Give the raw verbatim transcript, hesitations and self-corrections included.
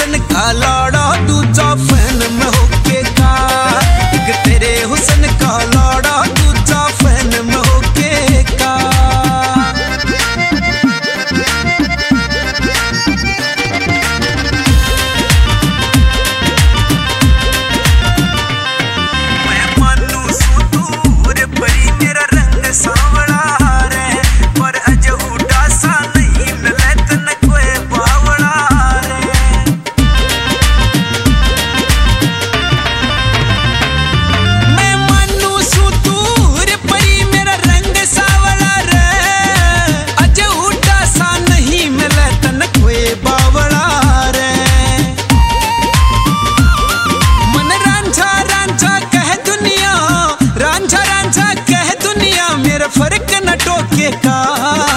हुसन का लाड़ा दूजा फैन में होके का, एक तेरे हुसन का लाड़ा दूजा फैन में होके का। मैं मानू सू दूर परी मेरा रंग सांवला रे, पर अज उदासा नहीं मिले तन कोई बावड़ा रे। मैं मानू सू दूर परी मेरा रंग सांवला रे, अज उदासा नहीं मिले तन कोई बावड़ा रे। मन रांझा रांझा कह दुनिया, रांझा रांझा कह दुनिया, मेरा फर्क न टोके का।